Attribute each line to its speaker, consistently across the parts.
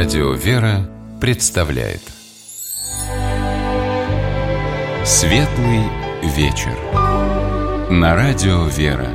Speaker 1: Радио «Вера» представляет Светлый вечер на Радио «Вера».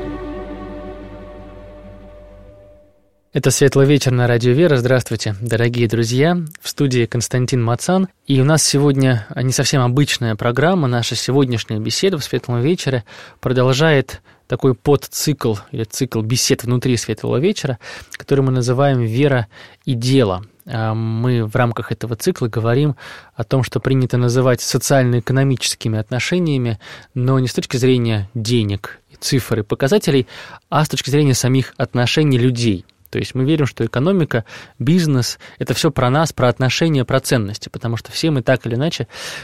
Speaker 2: Это «Светлый вечер» на Радио «Вера». Здравствуйте, дорогие друзья. В студии Константин Мацан. И у нас сегодня не совсем обычная программа. Наша сегодняшняя беседа в «Светлом вечере» продолжает такой подцикл или цикл бесед внутри «Светлого вечера», который мы называем «Вера и дело». Мы в рамках этого цикла говорим о том, что принято называть социально-экономическими отношениями, но не с точки зрения денег, цифр и показателей, а с точки зрения самих отношений людей. То есть мы верим, что экономика, бизнес – это все про нас, про отношения, про ценности, потому что все мы так или иначе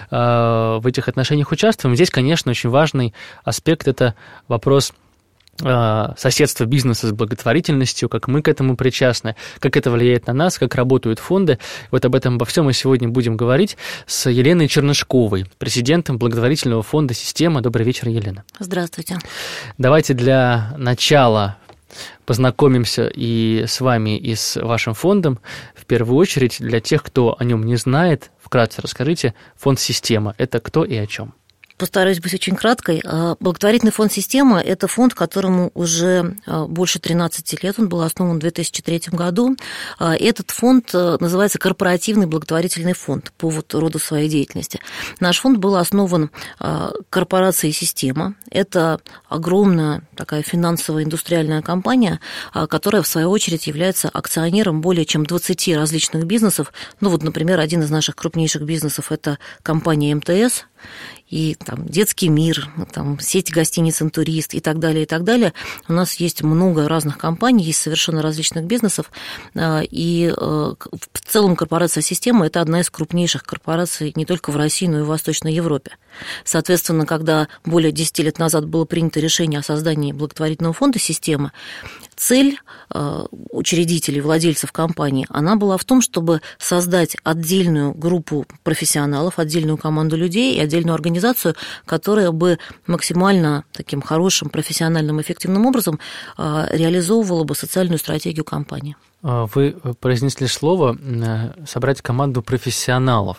Speaker 2: в этих отношениях участвуем. Здесь, конечно, очень важный аспект – это вопрос соседства бизнеса с благотворительностью, как мы к этому причастны, как это влияет на нас, как работают фонды. Вот об этом обо всем мы сегодня будем говорить с Еленой Чернышковой, президентом благотворительного фонда «Система». Добрый вечер, Елена.
Speaker 3: Здравствуйте.
Speaker 2: Давайте для начала познакомимся и с вами, и с вашим фондом. В первую очередь, для тех, кто о нем не знает, вкратце расскажите, фонд «Система» – это кто и о чем?
Speaker 3: Постараюсь быть очень краткой. Благотворительный фонд «Система» – это фонд, которому уже больше 13 лет. Он был основан в 2003 году. Этот фонд называется «Корпоративный благотворительный фонд» по роду своей деятельности. Наш фонд был основан корпорацией «Система». Это огромная такая финансовая индустриальная компания, которая, в свою очередь, является акционером более чем 20 различных бизнесов. Ну вот, например, один из наших крупнейших бизнесов – это компания МТС, и там детский мир, там сеть гостиниц «Интурист» и так далее, и так далее. У нас есть много разных компаний, есть совершенно различных бизнесов, и в целом корпорация «Система» – это одна из крупнейших корпораций не только в России, но и в Восточной Европе. Соответственно, когда более 10 лет назад было принято решение о создании благотворительного фонда «Система», цель учредителей, владельцев компании, она была в том, чтобы создать отдельную группу профессионалов, отдельную команду людей и отдельную организацию, которая бы максимально таким хорошим, профессиональным, эффективным образом реализовывала бы социальную стратегию компании.
Speaker 2: Вы произнесли слово «собрать команду профессионалов».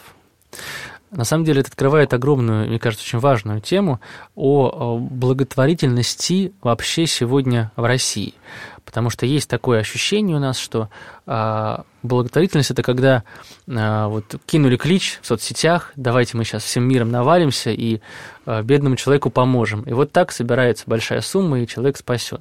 Speaker 2: На самом деле это открывает огромную, мне кажется, очень важную тему о благотворительности вообще сегодня в России. Потому что есть такое ощущение у нас, что благотворительность – это когда вот кинули клич в соцсетях, давайте мы сейчас всем миром навалимся и бедному человеку поможем. И вот так собирается большая сумма, и человек спасен.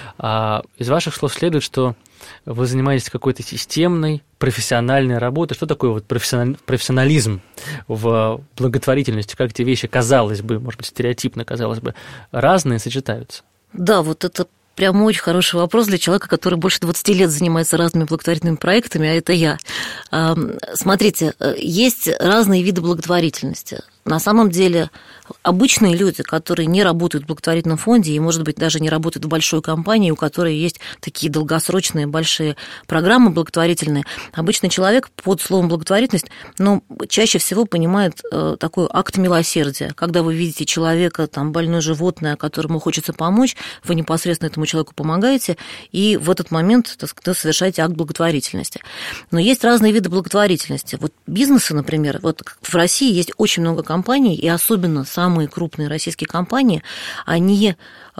Speaker 2: Из ваших слов следует, что вы занимаетесь какой-то системной, профессиональной работой. Что такое вот профессионализм в благотворительности? Как эти вещи, казалось бы, может быть, стереотипно, казалось бы, разные сочетаются?
Speaker 3: Да, вот это прям очень хороший вопрос для человека, который больше 20 лет занимается разными благотворительными проектами, а это я. Смотрите, есть разные виды благотворительности. На самом деле обычные люди, которые не работают в благотворительном фонде и, может быть, даже не работают в большой компании, у которой есть такие долгосрочные большие программы благотворительные, обычный человек под словом благотворительность, чаще всего понимает такой акт милосердия. Когда вы видите человека, там, больное животное, которому хочется помочь, вы непосредственно этому человеку помогаете, и в этот момент, так сказать, совершаете акт благотворительности. Но есть разные виды благотворительности. Вот бизнесы, например, вот в России есть очень много компаний, и особенно самые крупные российские компании, они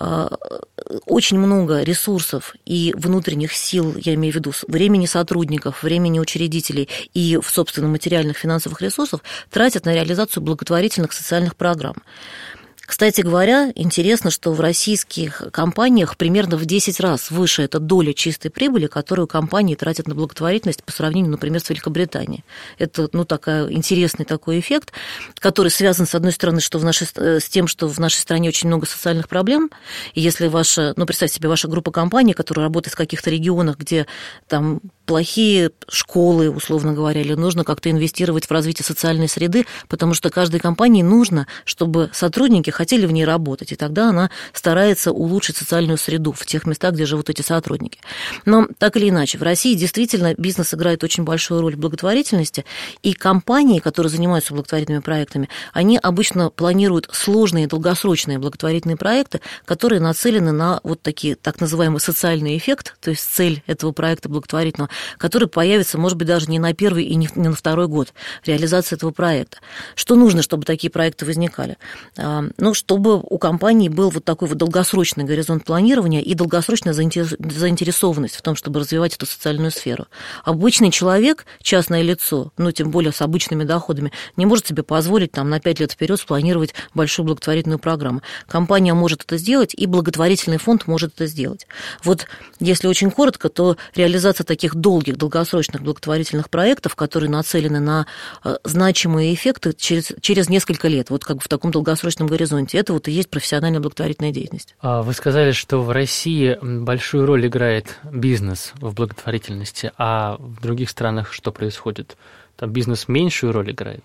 Speaker 3: очень много ресурсов и внутренних сил, я имею в виду времени сотрудников, времени учредителей и, собственно, материальных финансовых ресурсов тратят на реализацию благотворительных социальных программ. Кстати говоря, интересно, что в российских компаниях примерно в 10 раз выше эта доля чистой прибыли, которую компании тратят на благотворительность по сравнению, например, с Великобританией. Это интересный такой эффект, который связан, с одной стороны, с тем, что в нашей стране очень много социальных проблем. И если представьте себе, ваша группа компаний, которая работает в каких-то регионах, где там плохие школы, условно говоря, или нужно как-то инвестировать в развитие социальной среды, потому что каждой компании нужно, чтобы сотрудники хотели в ней работать, и тогда она старается улучшить социальную среду в тех местах, где живут эти сотрудники. Но так или иначе, в России действительно бизнес играет очень большую роль в благотворительности, и компании, которые занимаются благотворительными проектами, они обычно планируют сложные долгосрочные благотворительные проекты, которые нацелены на вот такие так называемый социальный эффект, то есть цель этого проекта благотворительного который появится, может быть, даже не на первый и не на второй год реализации этого проекта. Что нужно, чтобы такие проекты возникали? Чтобы у компании был вот такой вот долгосрочный горизонт планирования и долгосрочная заинтересованность в том, чтобы развивать эту социальную сферу. Обычный человек, частное лицо, тем более с обычными доходами, не может себе позволить на 5 лет вперед спланировать большую благотворительную программу. Компания может это сделать, и благотворительный фонд может это сделать. Вот если очень коротко, то реализация таких долгих, долгосрочных благотворительных проектов, которые нацелены на значимые эффекты через несколько лет, вот как бы в таком долгосрочном горизонте, это вот и есть профессиональная благотворительная деятельность.
Speaker 2: Вы сказали, что в России большую роль играет бизнес в благотворительности, а в других странах что происходит? Там бизнес меньшую роль играет?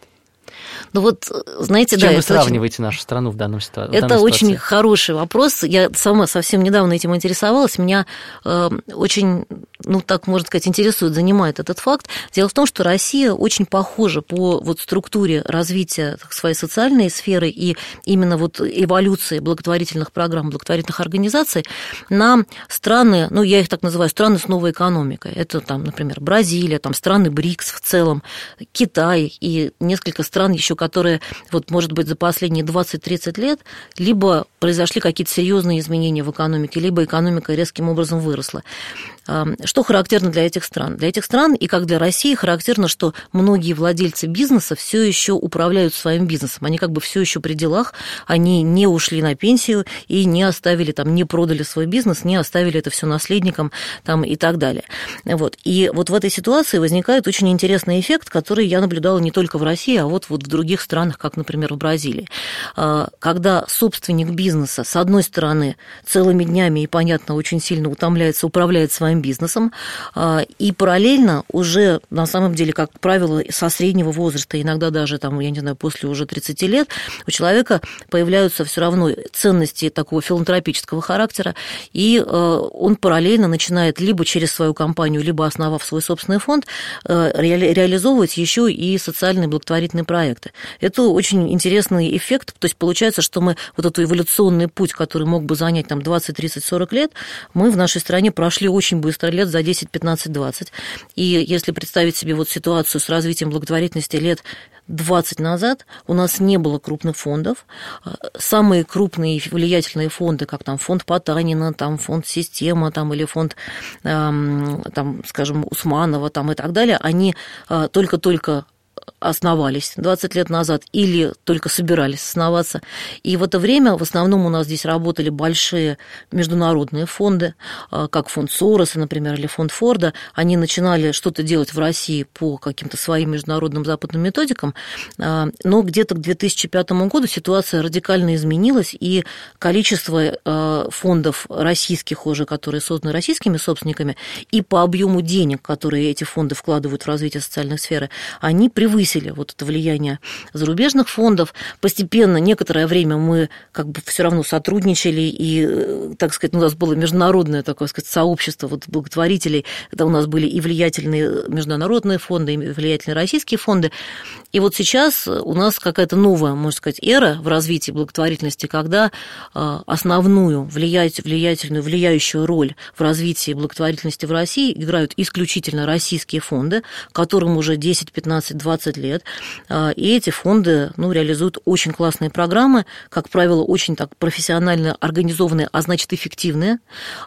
Speaker 3: Знаете,
Speaker 2: с чем вы сравниваете нашу страну в данном ситуации?
Speaker 3: Это очень хороший вопрос. Я сама совсем недавно этим интересовалась. Меня очень, так можно сказать, занимает этот факт. Дело в том, что Россия очень похожа по структуре развития своей социальной сферы и именно эволюции благотворительных программ, благотворительных организаций на страны, я их так называю, страны с новой экономикой. Это, например, Бразилия, страны БРИКС в целом, Китай и несколько стран еще, которые, может быть, за последние 20-30 лет либо произошли какие-то серьезные изменения в экономике, либо экономика резким образом выросла. Что характерно для этих стран? Для этих стран, и как для России, характерно, что многие владельцы бизнеса все еще управляют своим бизнесом. Они все еще при делах, они не ушли на пенсию и не оставили, не продали свой бизнес, не оставили это все наследникам и так далее. И в этой ситуации возникает очень интересный эффект, который я наблюдала не только в России, а в других странах, как, например, в Бразилии. Когда собственник бизнеса, с одной стороны, целыми днями и, понятно, очень сильно утомляется, управляет своим бизнесом, и параллельно уже, на самом деле, как правило, со среднего возраста, иногда даже, после уже 30 лет, у человека появляются все равно ценности такого филантропического характера, и он параллельно начинает либо через свою компанию, либо основав свой собственный фонд, реализовывать еще и социальные благотворительные проекты. Это очень интересный эффект, то есть получается, что мы этот эволюционный путь, который мог бы занять 20, 30, 40 лет, мы в нашей стране прошли очень быстро, лет за 10, 15, 20. И если представить себе ситуацию с развитием благотворительности лет 20 назад, у нас не было крупных фондов. Самые крупные и влиятельные фонды, как фонд Потанина, фонд Система, или фонд, скажем, Усманова, и так далее, они только-только основались 20 лет назад или только собирались основаться. И в это время в основном у нас здесь работали большие международные фонды, как фонд Сороса, например, или фонд Форда. Они начинали что-то делать в России по каким-то своим международным западным методикам, но где-то к 2005 году ситуация радикально изменилась, и количество фондов российских уже, которые созданы российскими собственниками, и по объему денег, которые эти фонды вкладывают в развитие социальной сферы, они превысили это влияние зарубежных фондов. Постепенно, некоторое время мы все равно сотрудничали, и, так сказать, у нас было международное такое, сообщество благотворителей, когда у нас были и влиятельные международные фонды, и влиятельные российские фонды. И сейчас у нас какая-то новая, можно сказать, эра в развитии благотворительности, когда основную влияющую роль в развитии благотворительности в России играют исключительно российские фонды, которым уже 10, 15, 20 лет, и эти фонды реализуют очень классные программы, как правило, очень так профессионально организованные, а значит, эффективные,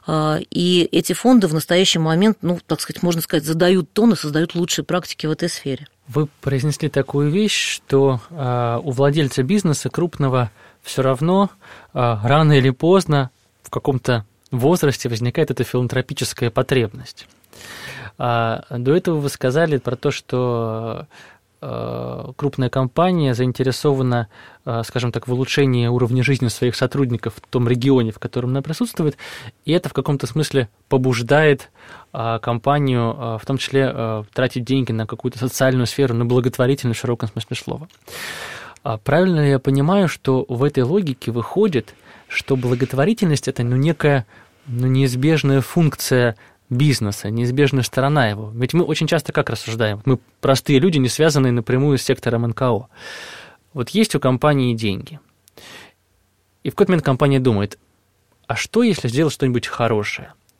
Speaker 3: и эти фонды в настоящий момент, так сказать, можно сказать, задают тон и создают лучшие практики в этой сфере.
Speaker 2: Вы произнесли такую вещь, что у владельца бизнеса крупного все равно рано или поздно в каком-то возрасте возникает эта филантропическая потребность. До этого вы сказали про то, что крупная компания заинтересована, скажем так, в улучшении уровня жизни своих сотрудников в том регионе, в котором она присутствует, и это в каком-то смысле побуждает компанию, в том числе, тратить деньги на какую-то социальную сферу, на благотворительность в широком смысле слова. Правильно ли я понимаю, что в этой логике выходит, что благотворительность – это некая неизбежная функция бизнеса, неизбежная сторона его? Ведь мы очень часто как рассуждаем? Мы простые люди, не связанные напрямую с сектором НКО. Есть у компании деньги. И в какой-то момент компания думает, а что, если сделать что-нибудь хорошее?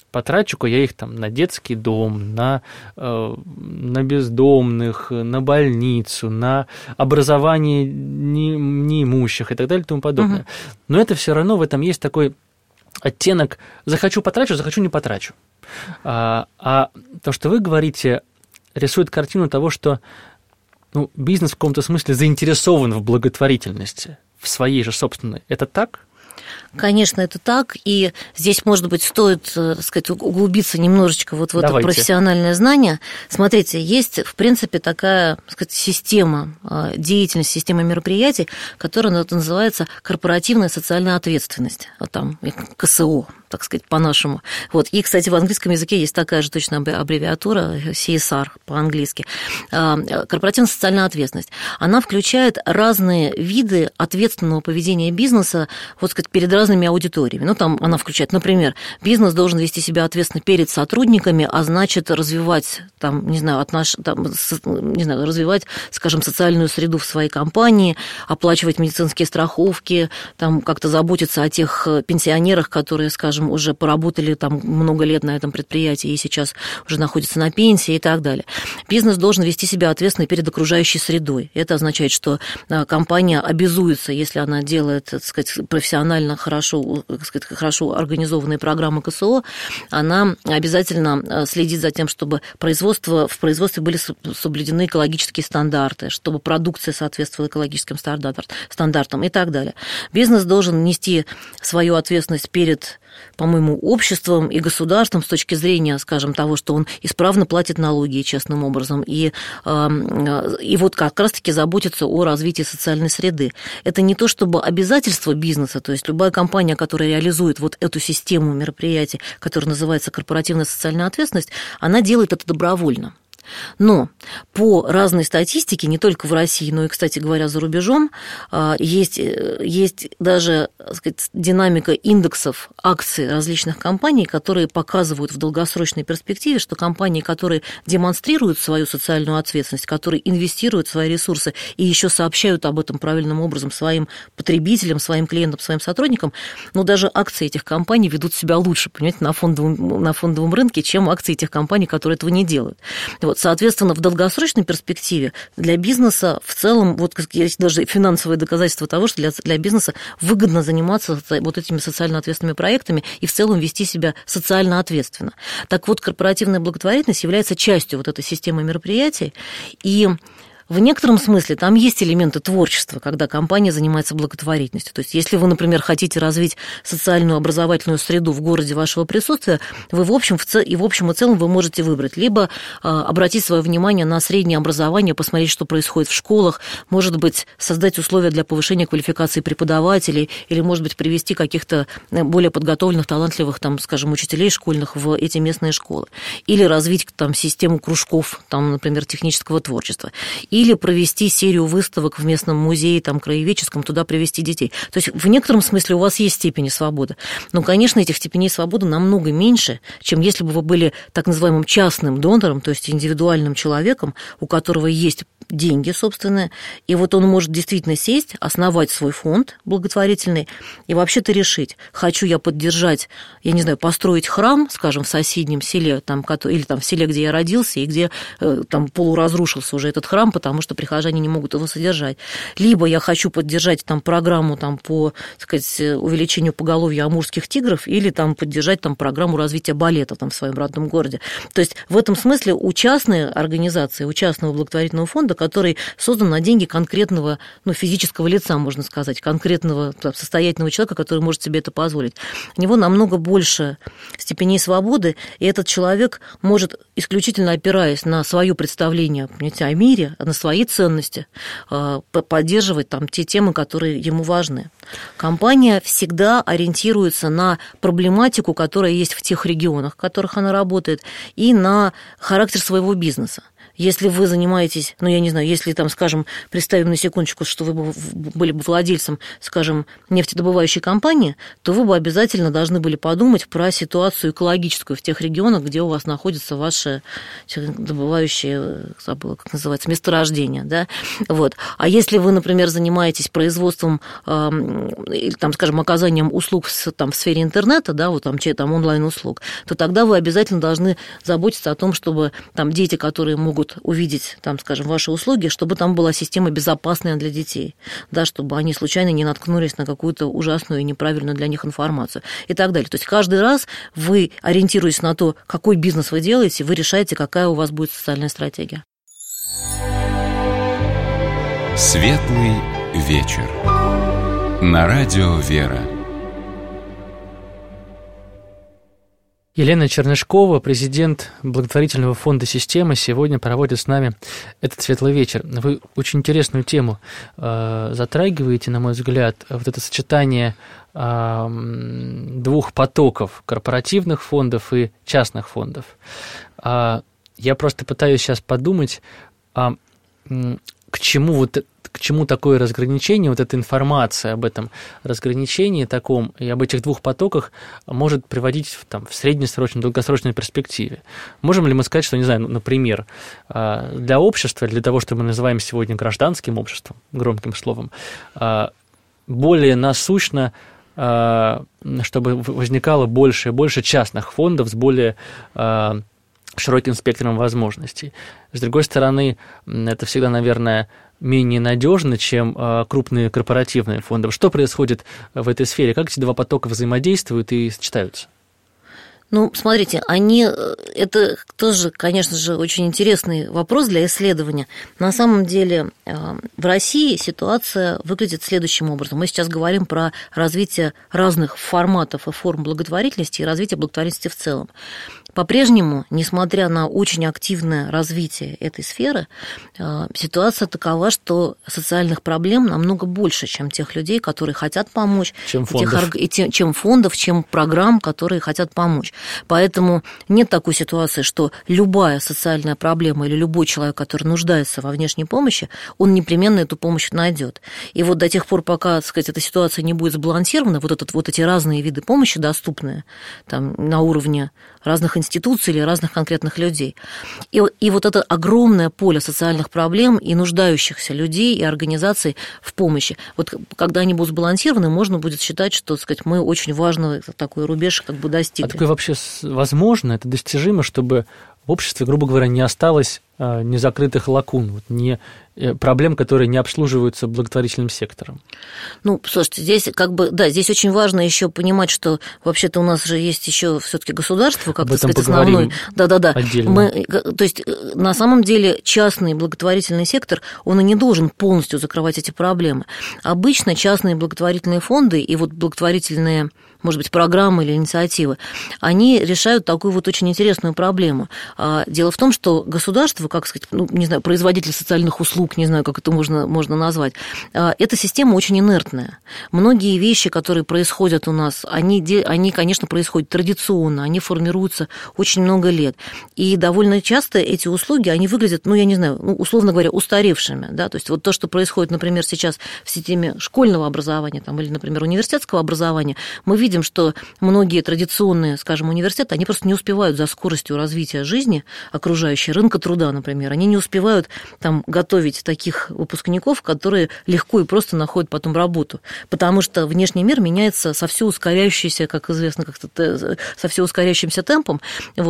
Speaker 2: потрачу-ка я их там на детский дом, на бездомных, на больницу, на образование неимущих и так далее и тому подобное. Но это все равно в этом есть такой оттенок «захочу потрачу, захочу не потрачу». А то, что вы говорите, рисует картину того, что бизнес в каком-то смысле заинтересован в благотворительности, в своей же собственной. Это так?
Speaker 3: Конечно, это так, и здесь, может быть, стоит, так сказать, углубиться немножечко вот в это профессиональное знание. Смотрите, есть, в принципе, такая, так сказать, система деятельности, система мероприятий, которая называется корпоративная социальная ответственность, там КСО, так сказать, по-нашему. Вот. И, кстати, в английском языке есть такая же точно аббревиатура, CSR по-английски. Корпоративная социальная ответственность. Она включает разные виды ответственного поведения бизнеса, вот, сказать, перед разными аудиториями. Там она включает, например, бизнес должен вести себя ответственно перед сотрудниками, а значит, развивать, развивать, скажем, социальную среду в своей компании, оплачивать медицинские страховки, как-то заботиться о тех пенсионерах, которые, скажем, уже поработали много лет на этом предприятии и сейчас уже находятся на пенсии и так далее. Бизнес должен вести себя ответственно перед окружающей средой. Это означает, что компания обязуется, если она делает, так сказать, профессионально хорошо организованные программы КСО, она обязательно следит за тем, чтобы в производстве были соблюдены экологические стандарты, чтобы продукция соответствовала экологическим стандартам и так далее. Бизнес должен нести свою ответственность перед, по-моему, обществом и государством с точки зрения, скажем, того, что он исправно платит налоги честным образом и вот как раз-таки заботится о развитии социальной среды. Это не то чтобы обязательство бизнеса, то есть любая компания, которая реализует вот эту систему мероприятий, которая называется корпоративная социальная ответственность, она делает это добровольно. Но по разной статистике, не только в России, но и, кстати говоря, за рубежом, есть даже, так сказать, динамика индексов акций различных компаний, которые показывают в долгосрочной перспективе, что компании, которые демонстрируют свою социальную ответственность, которые инвестируют в свои ресурсы и еще сообщают об этом правильным образом своим потребителям, своим клиентам, своим сотрудникам, даже акции этих компаний ведут себя лучше, понимаете, на фондовом рынке, чем акции этих компаний, которые этого не делают. Соответственно, в долгосрочной перспективе для бизнеса в целом, вот есть даже финансовые доказательства того, что для бизнеса выгодно заниматься вот этими социально ответственными проектами и в целом вести себя социально ответственно. Так вот, корпоративная благотворительность является частью вот этой системы мероприятий, и в некотором смысле там есть элементы творчества, когда компания занимается благотворительностью. То есть, если вы, например, хотите развить социальную образовательную среду в городе вашего присутствия, вы в общем и целом вы можете выбрать либо обратить свое внимание на среднее образование, посмотреть, что происходит в школах, может быть, создать условия для повышения квалификации преподавателей, или, может быть, привести каких-то более подготовленных, талантливых, скажем, учителей школьных в эти местные школы, или развить систему кружков, например, технического творчества, или провести серию выставок в местном музее, краеведческом, туда привести детей. То есть в некотором смысле у вас есть степени свободы. Но, конечно, этих степеней свободы намного меньше, чем если бы вы были так называемым частным донором, то есть индивидуальным человеком, у которого есть деньги собственные, и вот он может действительно сесть, основать свой фонд благотворительный и вообще-то решить, хочу я поддержать, я не знаю, построить храм, скажем, в соседнем селе, или в селе, где я родился, и где полуразрушился уже этот храм, потому что прихожане не могут его содержать. Либо я хочу поддержать программу по, так сказать, увеличению поголовья амурских тигров, или поддержать программу развития балета в своем родном городе. То есть в этом смысле у частной организации, у частного благотворительного фонда, который создан на деньги конкретного, физического лица, можно сказать, конкретного состоятельного человека, который может себе это позволить, у него намного больше степеней свободы, и этот человек может, исключительно опираясь на свое представление, понимаете, о мире, на свои ценности, поддерживать те темы, которые ему важны. Компания всегда ориентируется на проблематику, которая есть в тех регионах, в которых она работает, и на характер своего бизнеса. Если вы занимаетесь, я не знаю, если там, скажем, представим на секундочку, что вы были бы владельцем, скажем, нефтедобывающей компании, то вы бы обязательно должны были подумать про ситуацию экологическую в тех регионах, где у вас находятся ваши добывающие, забыла, как называется, месторождения, да, вот. А если вы, например, занимаетесь производством или, там, скажем, оказанием услуг в сфере интернета, да, вот там онлайн-услуг, то тогда вы обязательно должны заботиться о том, чтобы там дети, которые могут увидеть, там, скажем, ваши услуги, чтобы там была система безопасная для детей, да, чтобы они случайно не наткнулись на какую-то ужасную и неправильную для них информацию и так далее. То есть каждый раз вы, ориентируясь на то, какой бизнес вы делаете, вы решаете, какая у вас будет социальная стратегия.
Speaker 1: Светлый вечер. На радио «Вера».
Speaker 2: Елена Чернышкова, президент благотворительного фонда «Система», сегодня проводит с нами этот светлый вечер. Вы очень интересную тему затрагиваете, на мой взгляд, вот это сочетание двух потоков: корпоративных фондов и частных фондов. Я просто пытаюсь сейчас подумать, к чему такое разграничение, вот эта информация об этом разграничении таком и об этих двух потоках может приводить в среднесрочной, долгосрочной перспективе. Можем ли мы сказать, что, не знаю, например, для общества, для того, что мы называем сегодня гражданским обществом, громким словом, более насущно, чтобы возникало больше и больше частных фондов с более широким спектром возможностей. С другой стороны, это всегда, наверное, менее надежно, чем крупные корпоративные фонды. Что происходит в этой сфере? Как эти два потока взаимодействуют и сочетаются?
Speaker 3: Смотрите, это тоже, конечно же, очень интересный вопрос для исследования. На самом деле в России ситуация выглядит следующим образом. Мы сейчас говорим про развитие разных форматов и форм благотворительности и развитие благотворительности в целом. По-прежнему, несмотря на очень активное развитие этой сферы, ситуация такова, что социальных проблем намного больше, чем тех людей, которые хотят помочь, чем фондов, чем программ, которые хотят помочь. Поэтому нет такой ситуации, что любая социальная проблема или любой человек, который нуждается во внешней помощи, он непременно эту помощь найдет. И вот до тех пор, пока, так сказать, эта ситуация не будет сбалансирована, вот эти разные виды помощи доступные там, на уровне разных институций или разных конкретных людей. И вот это огромное поле социальных проблем и нуждающихся людей и организаций в помощи. Вот когда они будут сбалансированы, можно будет считать, что, так сказать, мы очень важный такой рубеж достигли.
Speaker 2: А такое вообще возможно, это достижимо, чтобы в обществе, грубо говоря, не осталось незакрытых лакун, проблем, которые не обслуживаются благотворительным сектором?
Speaker 3: Слушайте, здесь очень важно еще понимать, что вообще-то у нас же есть еще все-таки государство, как, так сказать, основной.
Speaker 2: Отдельно.
Speaker 3: То есть, на самом деле, частный благотворительный сектор, он и не должен полностью закрывать эти проблемы. Обычно частные благотворительные фонды и благотворительные, может быть, программы или инициативы, они решают такую очень интересную проблему. Дело в том, что государство, как сказать, не знаю, производитель социальных услуг, не знаю, как это можно назвать, эта система очень инертная. Многие вещи, которые происходят у нас, они, конечно, происходят традиционно, они формируются очень много лет. И довольно часто эти услуги, они выглядят, условно говоря, устаревшими. Да? То есть вот то, что происходит, например, сейчас в системе школьного образования или, например, университетского образования, мы видим, что многие традиционные, скажем, университеты, они просто не успевают за скоростью развития жизни окружающей, рынка труда, например, они не успевают готовить таких выпускников, которые легко и просто находят потом работу, потому что внешний мир меняется со все ускоряющимся, как известно, со все ускоряющимся темпом,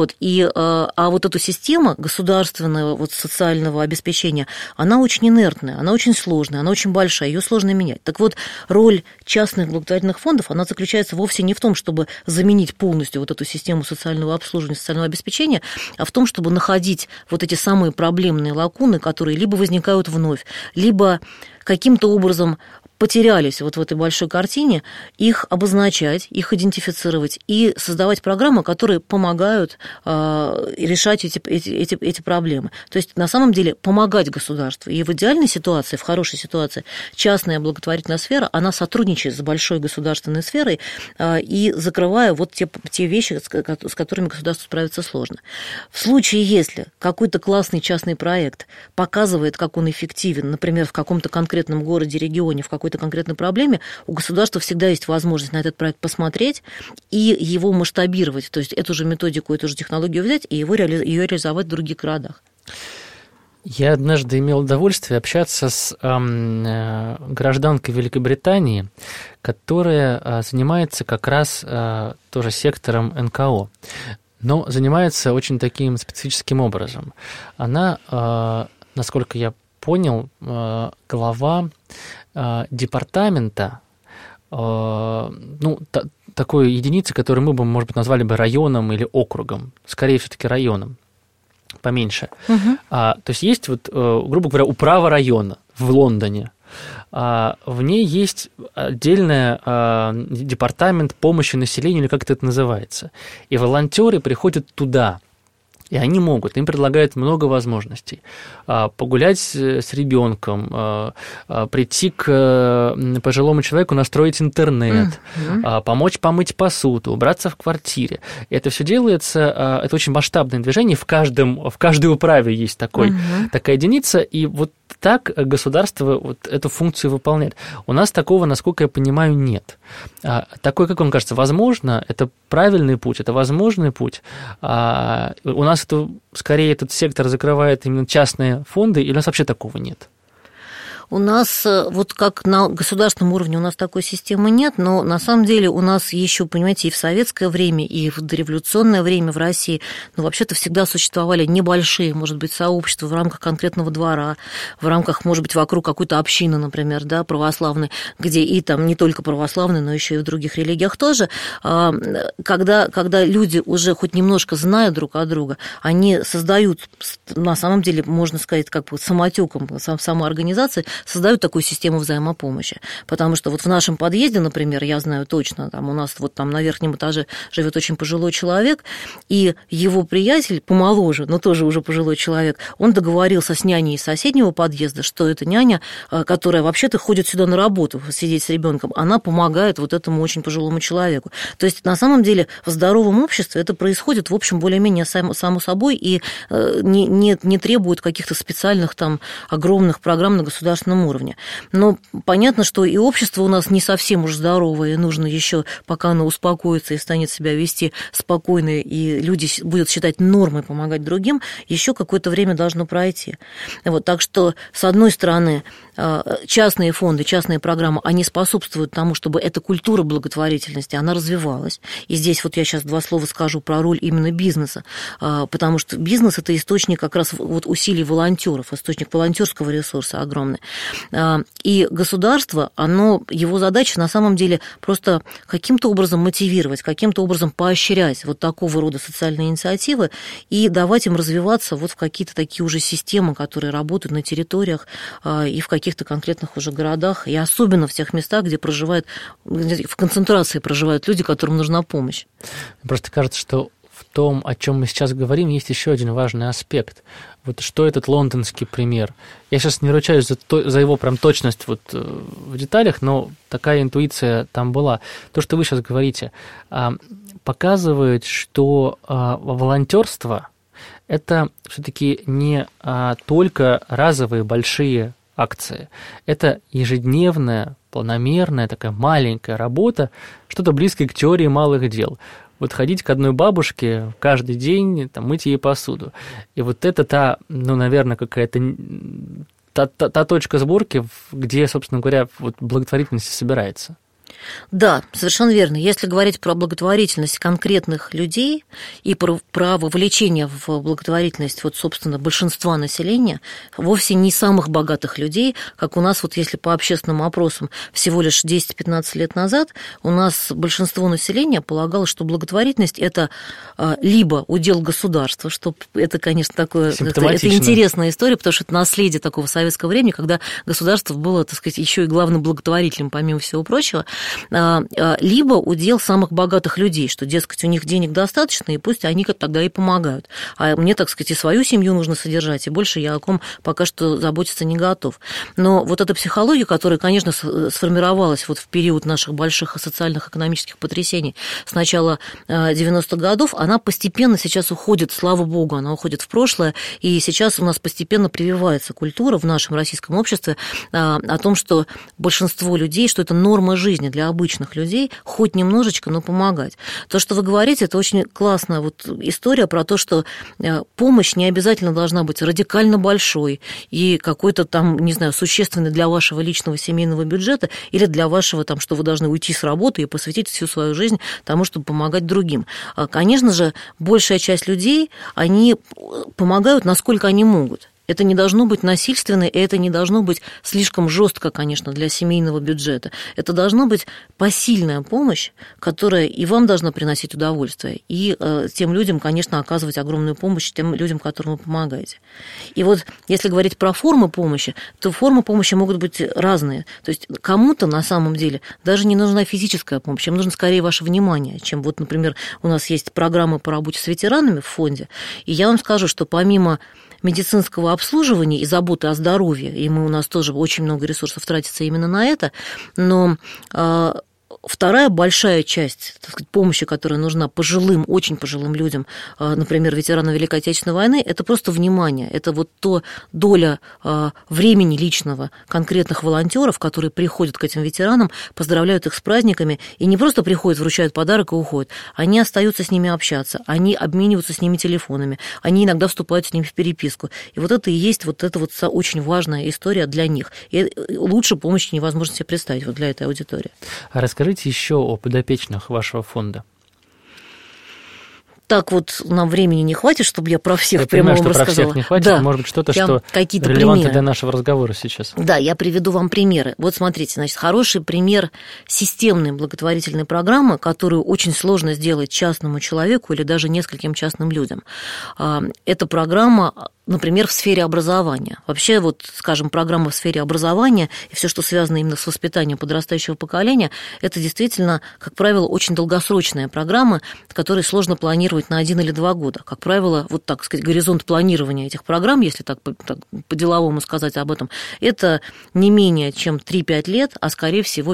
Speaker 3: а эту систему государственного социального обеспечения, она очень инертная, она очень сложная, она очень большая, ее сложно менять. Так вот, роль частных благотворительных фондов, она заключается вовсе не в том, чтобы заменить полностью эту систему социального обслуживания, социального обеспечения, а в том, чтобы находить эти самые проблемные лакуны, которые либо возникают вновь, либо каким-то образом потерялись вот в этой большой картине, их обозначать, их идентифицировать и создавать программы, которые помогают решать эти проблемы. То есть, на самом деле, помогать государству. И в идеальной ситуации, в хорошей ситуации, частная благотворительная сфера, она сотрудничает с большой государственной сферой и закрывая вот те вещи, с которыми государству справиться сложно. В случае, если какой-то классный частный проект показывает, как он эффективен, например, в каком-то конкретном городе, регионе, в какой-то конкретной проблеме, у государства всегда есть возможность на этот проект посмотреть и его масштабировать, то есть эту же методику, эту же технологию взять и ее реализовать в других городах.
Speaker 2: Я однажды имел удовольствие общаться с гражданкой Великобритании, которая занимается как раз тоже сектором НКО, но занимается очень таким специфическим образом. Она, насколько я понял, глава департамента, такой единицы, которую мы бы, может быть, назвали бы районом или округом, скорее все-таки районом, поменьше. То есть вот, грубо говоря, управа района в Лондоне. В ней есть отдельный департамент помощи населению, или как это называется. И волонтеры приходят туда. И они могут, им предлагают много возможностей. Погулять с ребенком, прийти к пожилому человеку, настроить интернет, помочь помыть посуду, убраться в квартире. И это все делается, это очень масштабное движение, в каждой управе есть такая единица, и вот так государство вот эту функцию выполняет. У нас такого, насколько я понимаю, нет. Такое, как вам кажется, возможно, это правильный путь, это возможный путь. У нас скорее этот сектор закрывает именно частные фонды, или у нас вообще такого нет?
Speaker 3: У нас, вот как на государственном уровне у нас такой системы нет, но на самом деле у нас еще, понимаете, и в советское время, и в дореволюционное время в России, вообще-то всегда существовали небольшие, может быть, сообщества в рамках конкретного двора, в рамках, может быть, вокруг какой-то общины, например, да, православной, где и там не только православные, но еще и в других религиях тоже, когда люди уже хоть немножко зная друг о друга, они создают, на самом деле, можно сказать, как бы самотеком, самоорганизацией, создают такую систему взаимопомощи. Потому что вот в нашем подъезде, например, я знаю точно, там у нас вот там на верхнем этаже живет очень пожилой человек, и его приятель, помоложе, но тоже уже пожилой человек, он договорился с няней из соседнего подъезда, что эта няня, которая вообще-то ходит сюда на работу, сидеть с ребенком, она помогает вот этому очень пожилому человеку. То есть, на самом деле, в здоровом обществе это происходит, в общем, более-менее само собой и не требует каких-то специальных там огромных программ на государственном уровне. Но понятно, что и общество у нас не совсем уж здоровое, и нужно еще, пока оно успокоится и станет себя вести спокойно, и люди будут считать нормой помогать другим, еще какое-то время должно пройти. Вот, так что, с одной стороны, частные фонды, частные программы, они способствуют тому, чтобы эта культура благотворительности, она развивалась. И здесь вот я сейчас два слова скажу про роль именно бизнеса, потому что бизнес – это источник как раз вот усилий волонтеров, источник волонтерского ресурса огромный. И государство, его задача на самом деле просто каким-то образом мотивировать, каким-то образом поощрять вот такого рода социальные инициативы и давать им развиваться вот в какие-то такие уже системы, которые работают на территориях и в каких-то конкретных уже городах, и особенно в тех местах, где в концентрации проживают люди, которым нужна помощь.
Speaker 2: Просто кажется, что в том, о чем мы сейчас говорим, есть еще один важный аспект. Вот что этот лондонский пример? Я сейчас не ручаюсь за его прям точность вот в деталях, но такая интуиция там была. То, что вы сейчас говорите, показывает, что волонтерство – это все-таки не только разовые большие акции. Это ежедневная, планомерная, такая маленькая работа, что-то близкое к теории малых дел. Вот ходить к одной бабушке каждый день, там, мыть ей посуду. И вот это наверное, какая-то та точка сборки, где, собственно говоря, вот благотворительность собирается.
Speaker 3: Да, совершенно верно. Если говорить про благотворительность конкретных людей и про вовлечение в благотворительность, вот, собственно, большинства населения, вовсе не самых богатых людей, как у нас, вот если по общественным опросам всего лишь 10-15 лет назад, у нас большинство населения полагало, что благотворительность – это либо удел государства, что это, конечно, такое, это интересная история, потому что это наследие такого советского времени, когда государство было, так сказать, еще и главным благотворителем, помимо всего прочего, либо удел самых богатых людей, что, дескать, у них денег достаточно, и пусть они тогда и помогают. А мне, так сказать, и свою семью нужно содержать, и больше я о ком пока что заботиться не готов. Но вот эта психология, которая, конечно, сформировалась вот в период наших больших социальных экономических потрясений с начала 90-х годов, она постепенно сейчас уходит, слава богу, она уходит в прошлое, и сейчас у нас постепенно прививается культура в нашем российском обществе о том, что большинство людей, что это норма жизни для обычных людей, хоть немножечко, но помогать. То, что вы говорите, это очень классная вот история про то, что помощь не обязательно должна быть радикально большой и какой-то там, не знаю, существенной для вашего личного семейного бюджета или для вашего, там, что вы должны уйти с работы и посвятить всю свою жизнь тому, чтобы помогать другим. Конечно же, большая часть людей, они помогают, насколько они могут. Это не должно быть насильственно, и это не должно быть слишком жестко, конечно, для семейного бюджета. Это должна быть посильная помощь, которая и вам должна приносить удовольствие, и тем людям, конечно, оказывать огромную помощь, тем людям, которым вы помогаете. И вот если говорить про формы помощи, то формы помощи могут быть разные. То есть кому-то на самом деле даже не нужна физическая помощь, им нужно скорее ваше внимание, чем вот, например, у нас есть программа по работе с ветеранами в фонде, и я вам скажу, что помимо медицинского обслуживания и заботы о здоровье, и у нас тоже очень много ресурсов тратится именно на это, но вторая большая часть, так сказать, помощи, которая нужна пожилым, очень пожилым людям, например, ветеранам Великой Отечественной войны, это просто внимание, это вот то доля времени личного конкретных волонтеров, которые приходят к этим ветеранам, поздравляют их с праздниками, и не просто приходят, вручают подарок и уходят, они остаются с ними общаться, они обмениваются с ними телефонами, они иногда вступают с ними в переписку. И вот это и есть вот эта вот очень важная история для них. И лучше помощи невозможно себе представить вот для этой аудитории.
Speaker 2: Расскажите еще о подопечных вашего фонда.
Speaker 3: Так вот, нам времени не хватит, чтобы я про всех
Speaker 2: я
Speaker 3: прямо
Speaker 2: понимаю,
Speaker 3: вам
Speaker 2: что
Speaker 3: рассказала.
Speaker 2: Про всех не хватит,
Speaker 3: да.
Speaker 2: Может быть, что-то, что релевантно примеры для нашего разговора сейчас.
Speaker 3: Да, я приведу вам примеры. Вот смотрите, значит, хороший пример системной благотворительной программы, которую очень сложно сделать частному человеку или даже нескольким частным людям. Это программа, например, в сфере образования. Вообще, вот, скажем, программа в сфере образования и все, что связано именно с воспитанием подрастающего поколения, это действительно, как правило, очень долгосрочная программа, которую сложно планировать на 1 или 2 года. Как правило, вот так сказать, горизонт планирования этих программ, если так по-деловому сказать об этом, это не менее чем 3-5 лет, а скорее всего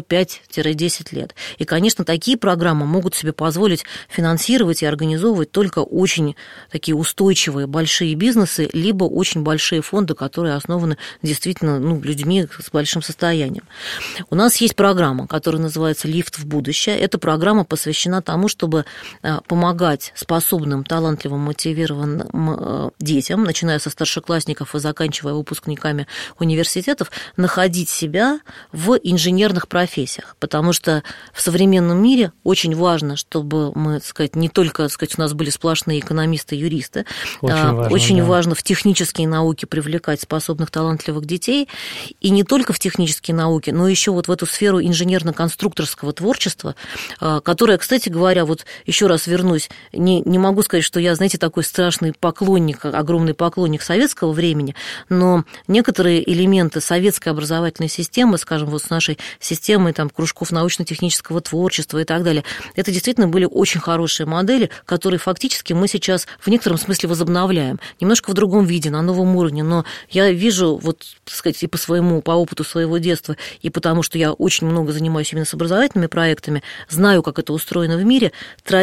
Speaker 3: 5-10 лет. И, конечно, такие программы могут себе позволить финансировать и организовывать только очень такие устойчивые большие бизнесы, либо очень большие фонды, которые основаны действительно людьми с большим состоянием. У нас есть программа, которая называется «Лифт в будущее». Эта программа посвящена тому, чтобы помогать способным, талантливым, мотивированным детям, начиная со старшеклассников и заканчивая выпускниками университетов, находить себя в инженерных профессиях. Потому что в современном мире очень важно, чтобы мы, так сказать, не только, так сказать, у нас были сплошные экономисты, юристы. Очень важно в технические науки привлекать способных, талантливых детей. И не только в технические науки, но еще вот в эту сферу инженерно-конструкторского творчества, которая, кстати говоря, вот еще раз вернусь, не могу сказать, что я, знаете, такой страшный поклонник, огромный поклонник советского времени, но некоторые элементы советской образовательной системы, скажем, вот с нашей системой там, кружков научно-технического творчества и так далее, это действительно были очень хорошие модели, которые фактически мы сейчас в некотором смысле возобновляем. Немножко в другом виде, на новом уровне, но я вижу, вот, так сказать, и по опыту своего детства, и потому что я очень много занимаюсь именно с образовательными проектами, знаю, как это устроено в мире,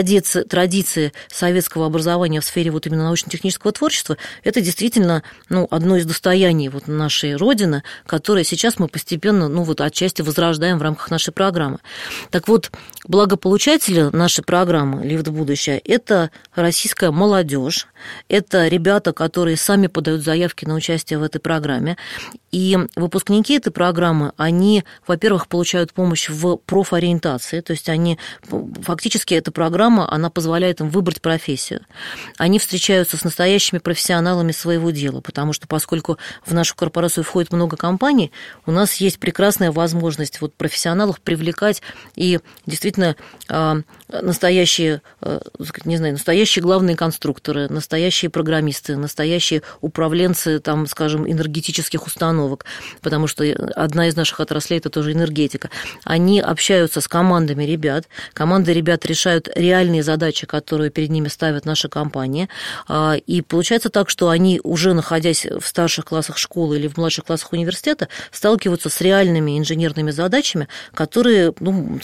Speaker 3: традиции советского образования в сфере вот именно научно-технического творчества, это действительно одно из достояний вот нашей Родины, которое сейчас мы постепенно отчасти возрождаем в рамках нашей программы. Так вот, благополучатели нашей программы «Лифт в будущее» – это российская молодежь, это ребята, которые с сами подают заявки на участие в этой программе. И выпускники этой программы, они, во-первых, получают помощь в профориентации, то есть они, фактически эта программа, она позволяет им выбрать профессию. Они встречаются с настоящими профессионалами своего дела, потому что поскольку в нашу корпорацию входит много компаний, у нас есть прекрасная возможность вот профессионалов привлекать и действительно настоящие, не знаю, настоящие главные конструкторы, настоящие программисты, настоящие управленцы, там, скажем, энергетических установок, потому что одна из наших отраслей – это тоже энергетика. Они общаются с командами ребят, команды ребят решают реальные задачи, которые перед ними ставят наши компании, и получается так, что они, уже находясь в старших классах школы или в младших классах университета, сталкиваются с реальными инженерными задачами, которые,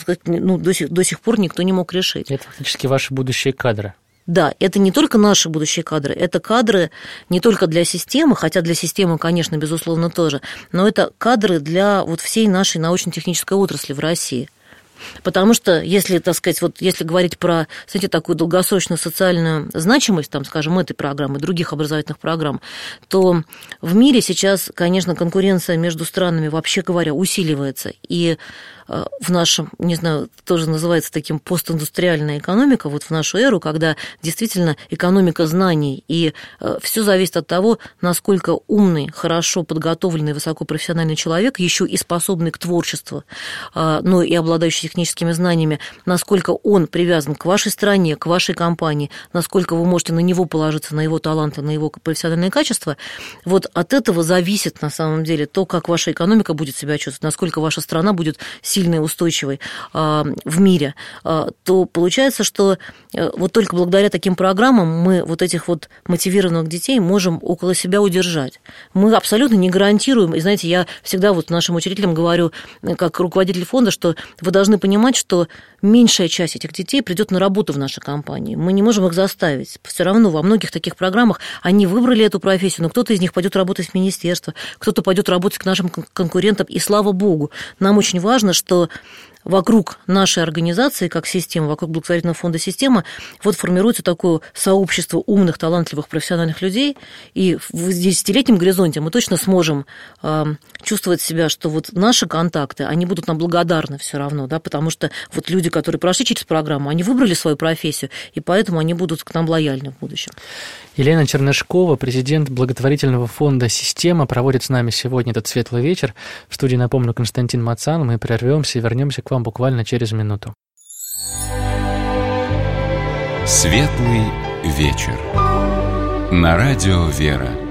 Speaker 3: до сих пор никто не мог решить.
Speaker 2: Это фактически ваши будущие кадры.
Speaker 3: Да, это не только наши будущие кадры, это кадры не только для системы, хотя для системы, конечно, безусловно, тоже, но это кадры для вот всей нашей научно-технической отрасли в России. Потому что, если, так сказать, вот если говорить про, знаете, такую долгосрочную социальную значимость, там, скажем, этой программы, других образовательных программ, то в мире сейчас, конечно, конкуренция между странами, вообще говоря, усиливается. И в нашем, не знаю, тоже называется таким постиндустриальная экономика, вот в нашу эру, когда действительно экономика знаний, и все зависит от того, насколько умный, хорошо подготовленный, высокопрофессиональный человек, еще и способный к творчеству, но и обладающий техническими знаниями, насколько он привязан к вашей стране, к вашей компании, насколько вы можете на него положиться, на его таланты, на его профессиональные качества, вот от этого зависит на самом деле то, как ваша экономика будет себя чувствовать, насколько ваша страна будет сильной и устойчивой в мире, то получается, что вот только благодаря таким программам мы вот этих вот мотивированных детей можем около себя удержать. Мы абсолютно не гарантируем, и знаете, я всегда вот нашим учредителям говорю, как руководитель фонда, что вы должны понимать, что меньшая часть этих детей придет на работу в нашей компании. Мы не можем их заставить. Все равно во многих таких программах они выбрали эту профессию, но кто-то из них пойдет работать в министерство, кто-то пойдет работать к нашим конкурентам, и слава богу. Нам очень важно, что вокруг нашей организации, как системы, вокруг благотворительного фонда «Система», вот формируется такое сообщество умных, талантливых, профессиональных людей, и в 10-летнем горизонте мы точно сможем чувствовать себя, что вот наши контакты, они будут нам благодарны все равно, да, потому что вот люди, которые прошли через программу, они выбрали свою профессию, и поэтому они будут к нам лояльны в будущем.
Speaker 2: Елена Чернышкова, президент благотворительного фонда «Система», проводит с нами сегодня этот светлый вечер. В студии, напомню, Константин Мацан. Мы прервемся и вернемся к вам буквально через минуту.
Speaker 1: Светлый вечер. На радио «Вера».